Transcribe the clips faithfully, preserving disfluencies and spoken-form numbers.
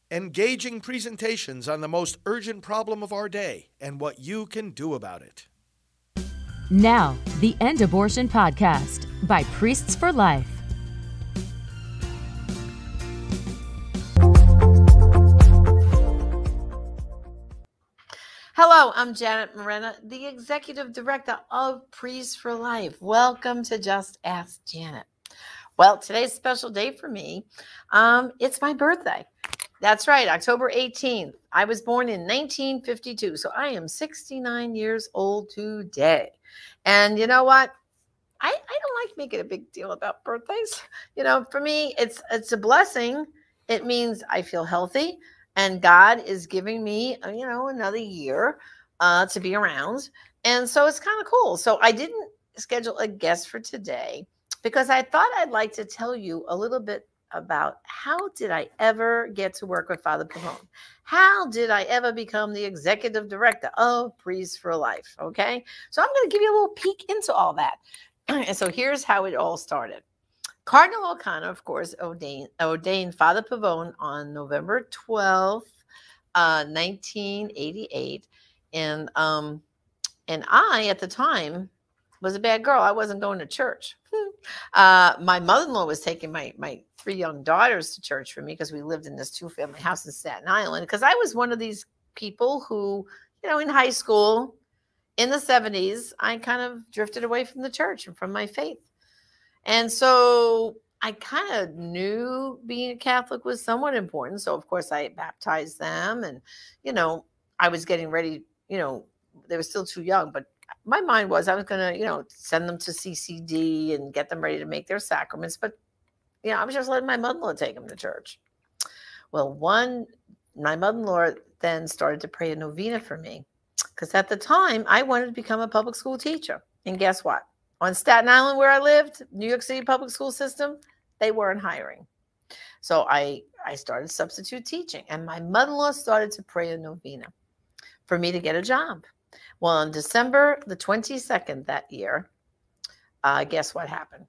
Engaging presentations on the most urgent problem of our day and what you can do about it. Now, the End Abortion Podcast by Priests for Life. Hello, I'm Janet Morena, the Executive Director of Priests for Life. Welcome to Just Ask Janet. Well, today's a special day for me. Um, it's my birthday. That's right, October eighteenth. I was born in nineteen fifty-two, so I am sixty-nine years old today. And you know what? I, I don't like making a big deal about birthdays. You know, for me, it's it's a blessing. It means I feel healthy, and God is giving me, you know, another year uh, to be around. And so it's kind of cool. So I didn't schedule a guest for today because I thought I'd like to tell you a little bit about how did I ever get to work with Father Pavone? How did I ever become the executive director of Priests for Life? Okay, so I'm going to give you a little peek into all that. And so here's how it all started. Cardinal O'Connor, of course, ordained, ordained Father Pavone on November twelfth, uh, nineteen eighty-eight. And, um, and I, at the time, was a bad girl. I wasn't going to church. uh, my mother-in-law was taking my, my three young daughters to church for me because we lived in this two-family house in Staten Island. Because I was one of these people who, you know, in high school, in the seventies, I kind of drifted away from the church and from my faith. And so I kind of knew being a Catholic was somewhat important. So, of course, I baptized them. And, you know, I was getting ready, you know, they were still too young, but my mind was I was going to, you know, send them to C C D and get them ready to make their sacraments. But, you know, I was just letting my mother-in-law take them to church. Well, one, my mother-in-law then started to pray a novena for me because at the time I wanted to become a public school teacher. And guess what? On Staten Island where I lived, New York City public school system, they weren't hiring. So I, I started substitute teaching and my mother-in-law started to pray a novena for me to get a job. Well, on December the twenty-second that year, uh, guess what happened?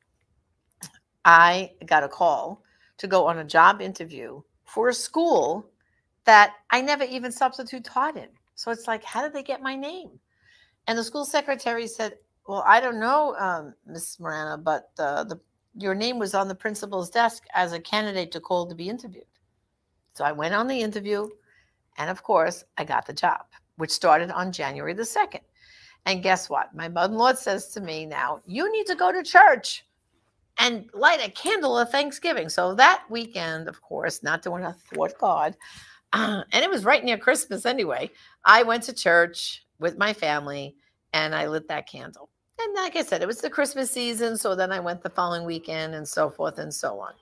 I got a call to go on a job interview for a school that I never even substitute taught in. So it's like, how did they get my name? And the school secretary said, well, I don't know, um, Miss Morana, but uh, the your name was on the principal's desk as a candidate to call to be interviewed. So I went on the interview, and of course, I got the job, which started on January the second. And guess what? My mother-in-law says to me now, you need to go to church and light a candle of Thanksgiving. So that weekend, of course, not doing a thwart God, uh, and it was right near Christmas anyway, I went to church with my family, and I lit that candle. And like I said, it was the Christmas season, so then I went the following weekend and so forth and so on.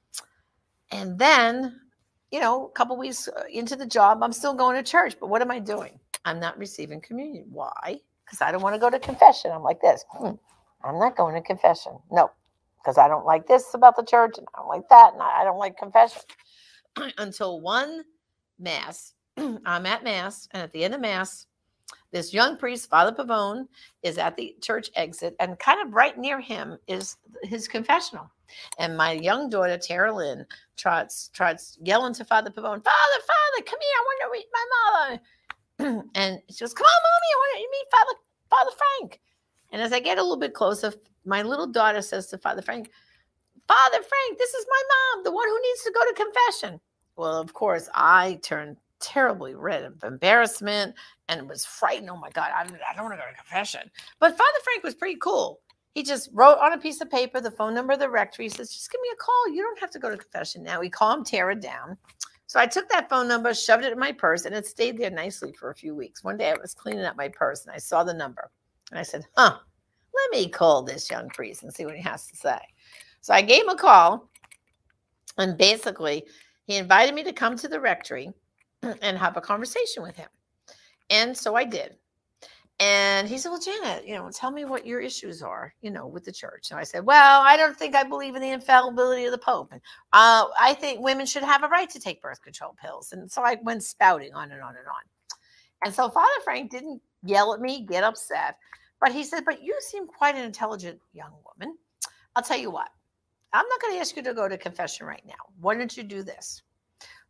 And then, you know, a couple weeks into the job, I'm still going to church. But what am I doing? I'm not receiving communion. Why? Because I don't want to go to confession. I'm like this. Hmm, I'm not going to confession. No, because I don't like this about the church, and I don't like that, and I don't like confession. Until one Mass, I'm at Mass, and at the end of Mass, this young priest, Father Pavone, is at the church exit, and kind of right near him is his confessional. And my young daughter, Tara Lynn, tries, tries yelling to Father Pavone, Father, Father, come here, I want to meet my mother. And she goes, come on, Mommy, I want to meet Father, Father Frank. And as I get a little bit closer, my little daughter says to Father Frank, Father Frank, this is my mom, the one who needs to go to confession. Well, of course, I turned terribly red of embarrassment and was frightened. Oh my God, I, I don't want to go to confession. But Father Frank was pretty cool. He just wrote on a piece of paper the phone number of the rectory. He says, just give me a call. You don't have to go to confession now. He calmed Tara down. So I took that phone number, shoved it in my purse, and it stayed there nicely for a few weeks. One day I was cleaning up my purse and I saw the number. And I said, huh, let me call this young priest and see what he has to say. So I gave him a call. And basically, he invited me to come to the rectory and have a conversation with him. And so I did. And he said, well, Janet, you know, tell me what your issues are, you know, with the church. And I said, well, I don't think I believe in the infallibility of the Pope. And uh, I think women should have a right to take birth control pills. And so I went spouting on and on and on. And so Father Frank didn't yell at me, get upset. But he said, but you seem quite an intelligent young woman. I'll tell you what, I'm not going to ask you to go to confession right now. Why don't you do this?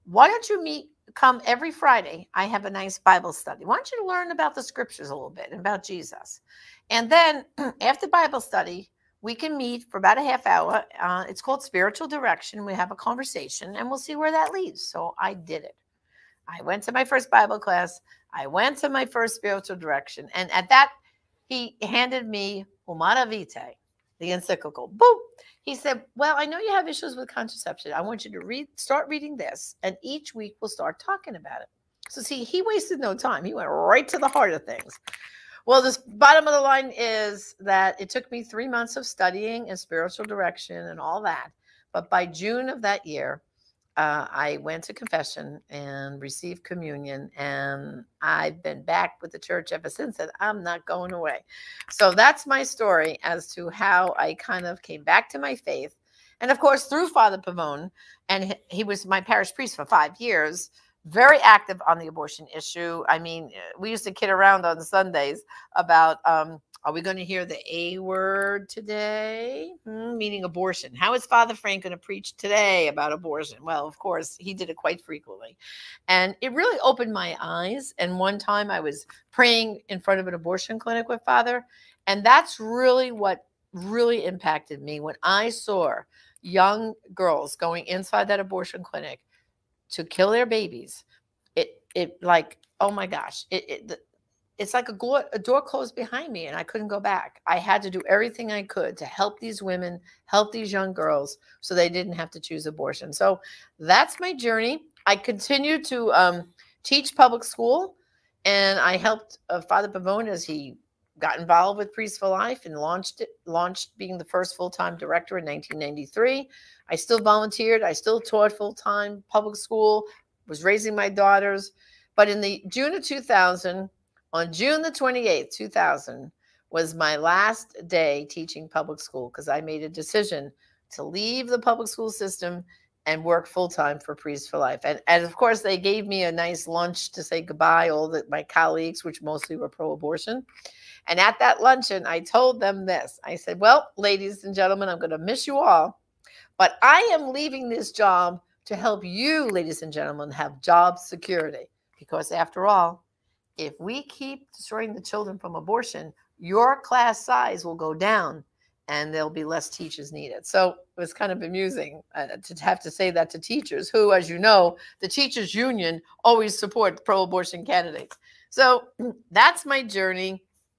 why don't you meet, come every Friday? I have a nice Bible study. Why don't you learn about the scriptures a little bit and about Jesus? And then after Bible study, we can meet for about a half hour. Uh, it's called Spiritual Direction. We have a conversation and we'll see where that leads. So I did it. I went to my first Bible class. I went to my first Spiritual Direction. And at that, he handed me Humana Vitae, the encyclical. Boom. He said, well, I know you have issues with contraception. I want you to read, start reading this, and each week we'll start talking about it. So see, he wasted no time. He went right to the heart of things. Well, this bottom of the line is that it took me three months of studying and spiritual direction and all that. But by June of that year, uh, I went to confession and received communion. And I've been back with the church ever since, and I'm not going away. So that's my story as to how I kind of came back to my faith. And of course, through Father Pavone, and he was my parish priest for five years, very active on the abortion issue. I mean, we used to kid around on Sundays about, um, are we going to hear the A word today? Hmm, meaning abortion. How is Father Frank going to preach today about abortion? Well, of course, he did it quite frequently. And it really opened my eyes. And one time I was praying in front of an abortion clinic with Father. And that's really what really impacted me when I saw young girls going inside that abortion clinic to kill their babies. It, it like, oh my gosh, it, it it's like a door, a door closed behind me and I couldn't go back. I had to do everything I could to help these women, help these young girls so they didn't have to choose abortion. So that's my journey. I continue to um, teach public school, and I helped uh, Father Pavone as he got involved with Priests for Life and launched it, launched being the first full-time director in nineteen ninety-three. I still volunteered. I still taught full-time public school, was raising my daughters. But in the June of two thousand, on June the twenty-eighth, two thousand, was my last day teaching public school because I made a decision to leave the public school system and work full-time for Priests for Life. And, and of course, they gave me a nice lunch to say goodbye, all the, my colleagues, which mostly were pro-abortion. And at that luncheon, I told them this. I said, well, ladies and gentlemen, I'm going to miss you all, but I am leaving this job to help you, ladies and gentlemen, have job security. Because after all, if we keep destroying the children from abortion, your class size will go down and there'll be less teachers needed. So it was kind of amusing uh, to have to say that to teachers who, as you know, the teachers union always support pro-abortion candidates. So that's my journey.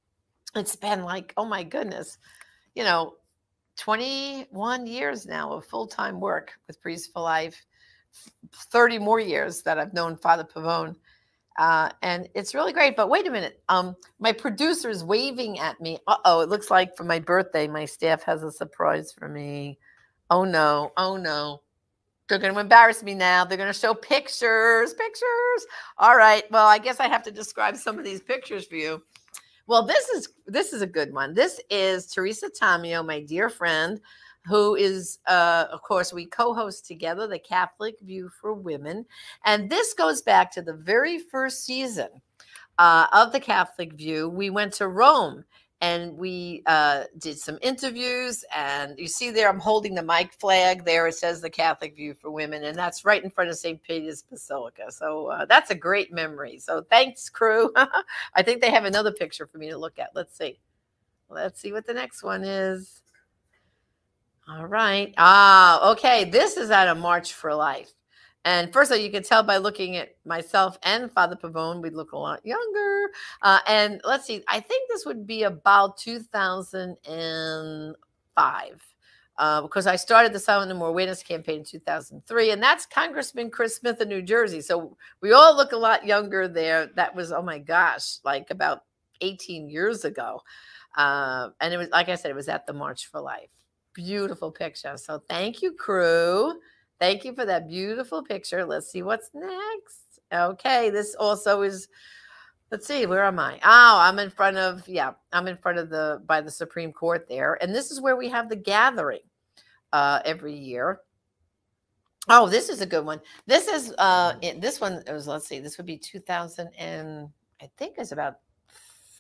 It's been like, oh my goodness, you know, twenty-one years now of full-time work with Priests for Life, thirty more years that I've known Father Pavone. Uh, and it's really great. But wait a minute. Um, my producer is waving at me. Uh-oh, it looks like for my birthday, my staff has a surprise for me. Oh, no. Oh, no. They're going to embarrass me now. They're going to show pictures, pictures. All right. Well, I guess I have to describe some of these pictures for you. Well, this is this is a good one. This is Teresa Tomeo, my dear friend, who is, uh, of course, we co-host together the Catholic View for Women. And this goes back to the very first season uh, of the Catholic View. We went to Rome and we uh, did some interviews. And you see there, I'm holding the mic flag there. It says the Catholic View for Women. And that's right in front of Saint Peter's Basilica. So uh, that's a great memory. So thanks, crew. I think they have another picture for me to look at. Let's see. Let's see what the next one is. All right. Ah, okay. This is at a March for Life. And first of all, you can tell by looking at myself and Father Pavone, we look a lot younger. Uh, and let's see, I think this would be about two thousand five. Uh, because I started the Silent No More Awareness campaign in two thousand three, and that's Congressman Chris Smith of New Jersey. So we all look a lot younger there. That was, oh my gosh, like about eighteen years ago. Uh, and it was, like I said, it was at the March for Life. Beautiful picture. So thank you, crew. Thank you for that beautiful picture. Let's see what's next. Okay, this also is, let's see, where am I? Oh, I'm in front of, yeah, I'm in front of the, by the Supreme Court there. And this is where we have the gathering uh, every year. Oh, this is a good one. This is, uh, this one, it was, let's see, this would be two thousand and I think it's about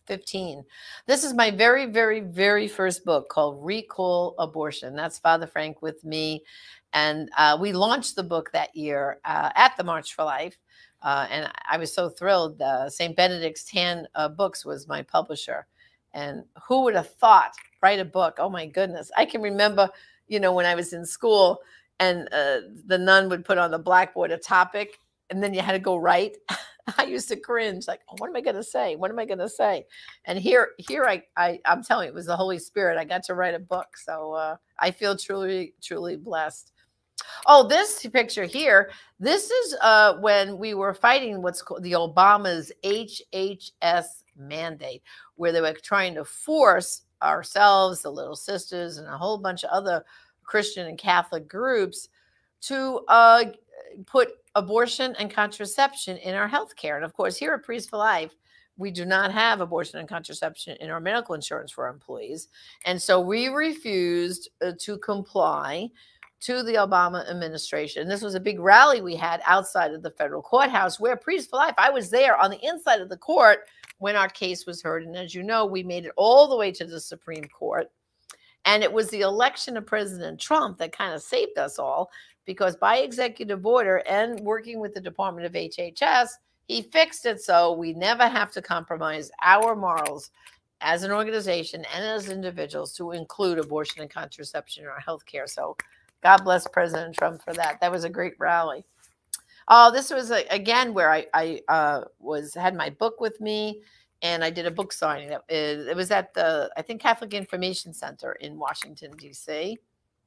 fifteen. This is my very, very, very first book called Recall Abortion. That's Father Frank with me. And uh, we launched the book that year uh, at the March for Life. Uh, and I was so thrilled. Uh, Saint Benedict's Tan uh, Books was my publisher. And who would have thought, write a book? Oh, my goodness. I can remember, you know, when I was in school and uh, the nun would put on the blackboard a topic and then you had to go write. I used to cringe, like, oh, what am I going to say? What am I going to say? And here, here I, I, I'm telling you, it was the Holy Spirit. I got to write a book. So uh, I feel truly, truly blessed. Oh, this picture here, this is uh, when we were fighting what's called the Obama's H H S mandate, where they were trying to force ourselves, the Little Sisters, and a whole bunch of other Christian and Catholic groups to uh, put abortion and contraception in our health care. And of course, here at Priests for Life, we do not have abortion and contraception in our medical insurance for our employees. And so we refused uh, to comply to the Obama administration. This was a big rally we had outside of the federal courthouse where Priests for Life, I was there on the inside of the court when our case was heard. And as you know, we made it all the way to the Supreme Court. And it was the election of President Trump that kind of saved us all, because by executive order and working with the Department of H H S, he fixed it so we never have to compromise our morals as an organization and as individuals to include abortion and contraception in our health care. So God bless President Trump for that. That was a great rally. Oh, this was, a, again, where I, I uh, was had my book with me, and I did a book signing. It, it was at the, I think, Catholic Information Center in Washington, D C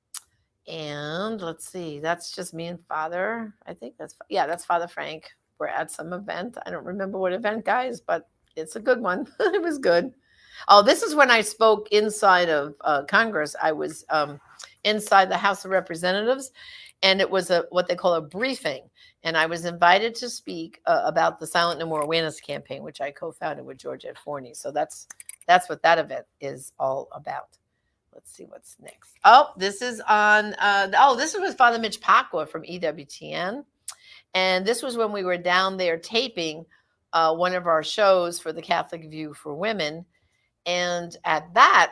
And let's see, that's just me and Father. I think that's, yeah, that's Father Frank. We're at some event. I don't remember what event, guys, but it's a good one. It was good. Oh, this is when I spoke inside of uh, Congress. I was um, inside the House of Representatives, and it was a what they call a briefing. And I was invited to speak uh, about the Silent No More Awareness campaign, which I co-founded with Georgette Forney. So that's that's what that event is all about. Let's see what's next. Oh, this is on. Uh, oh, this was Father Mitch Pacwa from E W T N, and this was when we were down there taping uh, one of our shows for the Catholic View for Women. And at that,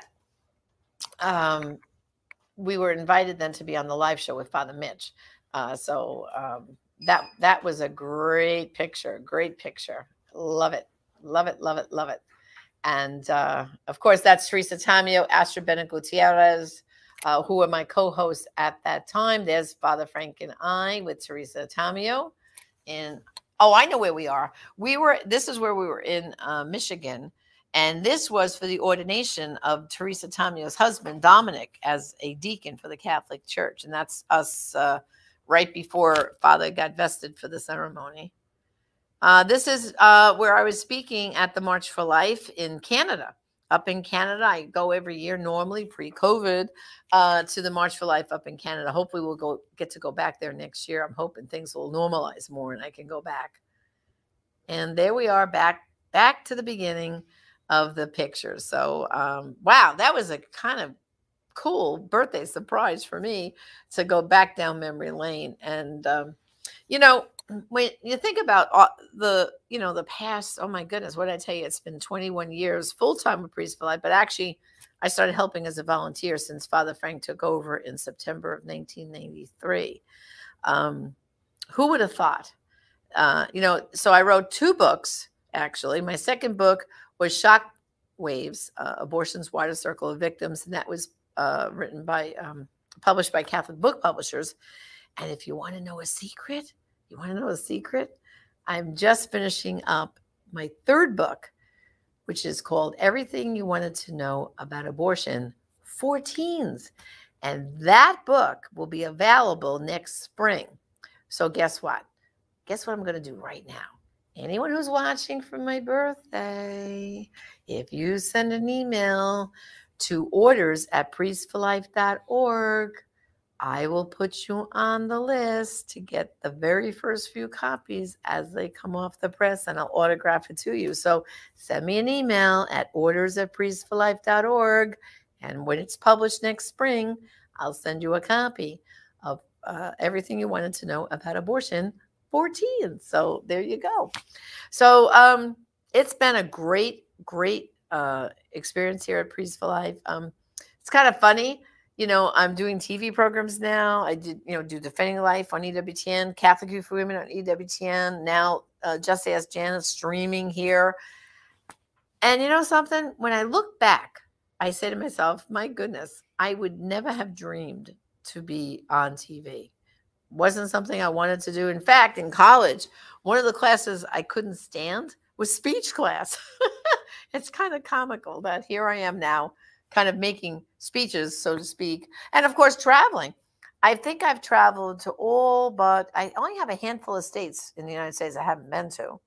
um, we were invited then to be on the live show with Father Mitch. Uh, so um, that that was a great picture, great picture. Love it, love it, love it, love it. And uh, of course, that's Teresa Tamio, Astrid Bennett Gutierrez, uh, who were my co-hosts at that time. There's Father Frank and I with Teresa Tamio. And oh, I know where we are. We were. This is where we were in uh, Michigan. And this was for the ordination of Teresa Tamio's husband, Dominic, as a deacon for the Catholic Church. And that's us uh, right before Father got vested for the ceremony. Uh, this is uh, where I was speaking at the March for Life in Canada. Up in Canada, I go every year normally pre-COVID uh, to the March for Life up in Canada. Hopefully we'll go get to go back there next year. I'm hoping things will normalize more and I can go back. And there we are, back back to the beginning of the picture. So, um, wow, that was a kind of cool birthday surprise for me to go back down memory lane. And, um, you know, when you think about all the, you know, the past, oh my goodness, what did I tell you? It's been twenty-one years full-time with Priests for Life, but actually I started helping as a volunteer since Father Frank took over in September of nineteen ninety-three. Um, who would have thought? Uh, you know, so I wrote two books, actually. My second book was Shock Waves, uh, Abortion's Wider Circle of Victims. And that was uh, written by, um, published by Catholic Book Publishers. And if you want to know a secret, you want to know a secret? I'm just finishing up my third book, which is called Everything You Wanted to Know About Abortion for Teens. And that book will be available next spring. So guess what? Guess what I'm going to do right now? Anyone who's watching for my birthday, if you send an email to orders at priest for life dot org, I will put you on the list to get the very first few copies as they come off the press, and I'll autograph it to you. So send me an email at orders at priest for life dot org, and when it's published next spring, I'll send you a copy of uh, Everything You Wanted to Know About Abortion for Teens. So there you go. So um, it's been a great, great uh, experience here at Priest for Life. Um, it's kind of funny. You know, I'm doing T V programs now. I did, you know, do Defending Life on E W T N, Catholic Youth for Women on E W T N. Now, uh, Just Ask Janet streaming here. And you know something? When I look back, I say to myself, my goodness, I would never have dreamed to be on T V. Wasn't something I wanted to do. In fact, in college, one of the classes I couldn't stand was speech class. It's kind of comical that here I am now, kind of making speeches, so to speak. And of course, traveling. I think I've traveled to all, but I only have a handful of states in the United States I haven't been to.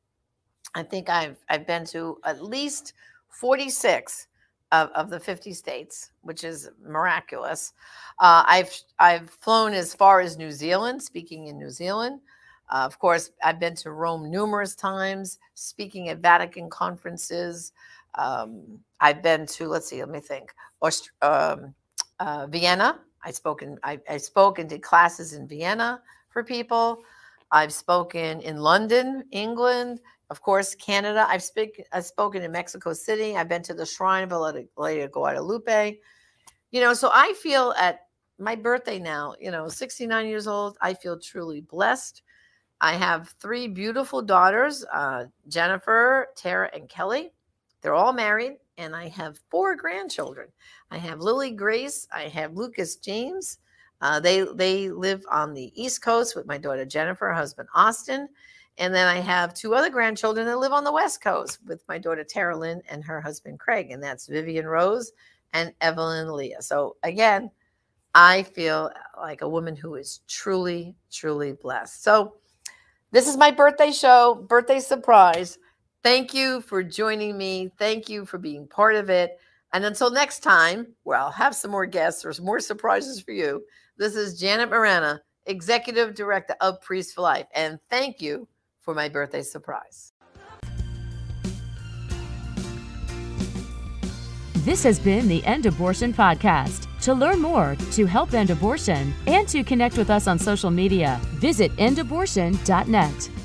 I think I've I've been to at least forty-six of, of the fifty states, which is miraculous. Uh, I've I've flown as far as New Zealand, speaking in New Zealand. Uh, of course, I've been to Rome numerous times, speaking at Vatican conferences. Um, I've been to, let's see, let me think, Aust- um, uh, Vienna. I spoke in, I, I spoke and did classes in Vienna for people. I've spoken in London, England, of course, Canada. I've, speak, I've spoken in Mexico City. I've been to the Shrine of Lady Guadalupe. You know, so I feel at my birthday now, you know, sixty-nine years old, I feel truly blessed. I have three beautiful daughters, uh, Jennifer, Tara, and Kelly. They're all married, and I have four grandchildren. I have Lily Grace. I have Lucas James. Uh, they they live on the East Coast with my daughter Jennifer, husband Austin. And then I have two other grandchildren that live on the West Coast with my daughter Tara Lynn and her husband Craig. And that's Vivian Rose and Evelyn Leah. So again, I feel like a woman who is truly, truly blessed. So this is my birthday show, birthday surprise. Thank you for joining me. Thank you for being part of it. And until next time, where I'll have some more guests or some more surprises for you, this is Janet Marana, Executive Director of Priest for Life. And thank you for my birthday surprise. This has been the End Abortion Podcast. To learn more, to help end abortion, and to connect with us on social media, visit end abortion dot net.